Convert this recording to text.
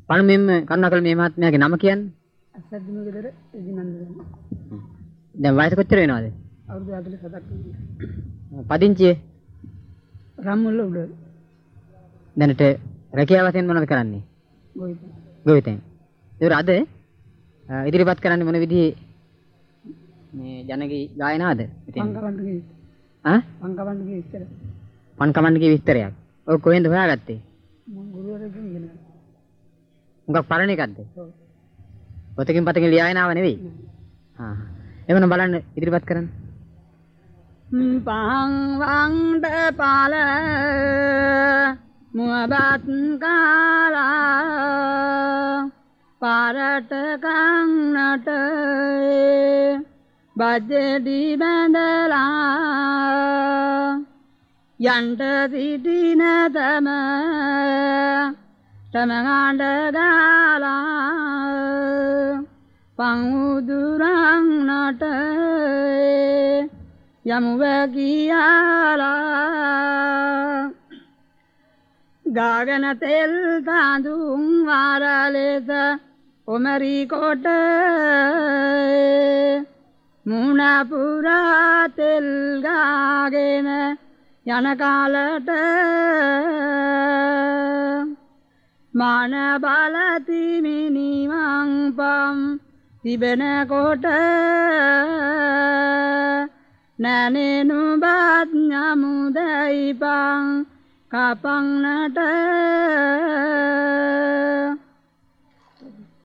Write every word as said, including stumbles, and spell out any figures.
පණ මෙන්න කරුණාකර මේ මහත්මයාගේ නම කියන්නේ? අසද්දිනු ගෙදර ඉදිනන්ද. දැන් වයස කොච්චර වෙනවද? අවුරුදු හතළිස් හතක්. පදිංචියේ? රම්මුල්ල උඩ. දැනට රැකියාව වශයෙන් මොනවද කරන්නේ? ගොවිතැන. ගොවිතැන. ඒක අද ඉදිරිපත් කරන්නේ මොන විදිහේ මේ ජනගී ගායනාවද? පංකවන්ගේ. ආ? පංකවන්ගේ විස්තර. පංකවන්ගේ විස්තරයක්. ඔය කොහෙන්ද හොයාගත්තේ? මම ගුරුවරයෙක්ගෙන් ඉගෙන ගත්තා. උඟක් පරණ එකක්ද? ඔව්. පොතකින් පතකින් ලියාගෙනාව නෙවෙයි. හා. එවනම් බලන්න ඉදිරිපත් කරන්න. පහන් වංඩ පාල මුවබත් කාලා පාරට කන්නට බජ්ජෙඩි බැඳලා යන්ට සිටින තම තමගාඩ ගාලා පංඋදුරන් නට යමුව කියාලා ගාගන තෙල් තාඳුම් වාරලෙස ඔමරි කොට මුණපුරා තෙල් ගාගෙන යන කාලට මාන බලති මිනිමං පම් තිබෙන කොට නෑනෙනු බත් ඥමුදයිපං කපන්නට